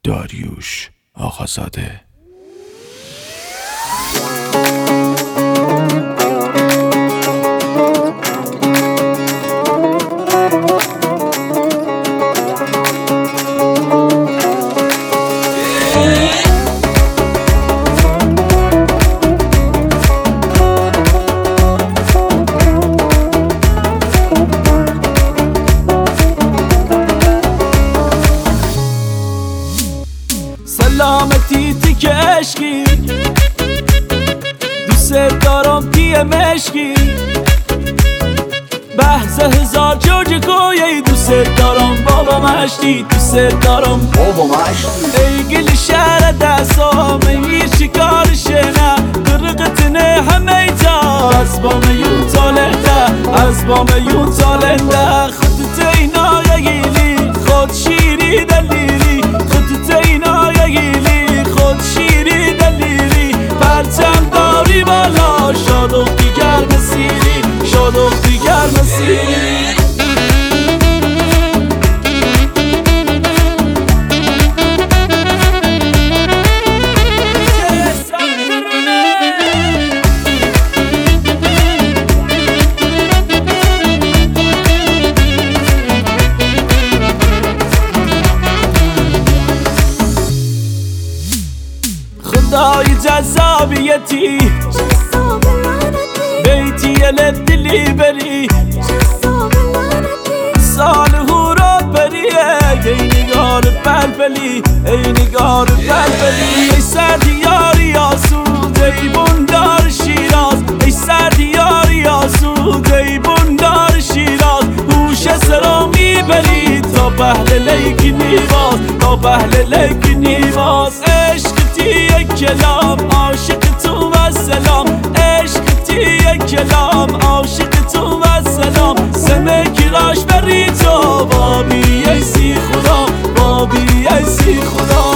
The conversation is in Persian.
داریوش آقازاده. سلامتی تی که عشقی دوست دارم تی مشکی بحث هزار جوجه گویی دوست دارم بابا مشتی دوست دارم بابا مشتی ای گل شهر دستام ای شکارشه نه قرقتنه همه تا از بام یون تالنده از بام یون تالنده خودت اینا یگیلی خود شیری دلیری خودت اینا یگیلی خود شیری دلیری پرچم داری بالا شادق دیگر مسیری شادق دیگر مسیری خدای جذابیتی بیتی دلی بری سال هورا بریه ای نگار پلپلی ای نگار پلپلی ای سردیاری آسود ای بندار شیراز ای سردیاری آسود ای بندار شیراز هوش سرا میبری تا پهل لیک نیواز تا پهل لیک نیواز عشق تی کلام عاشق تو و سلام عشق تی کلام عاشق تو و سلام سمه کراش بری تو بابی ایسی خدا بابی ایسی خدا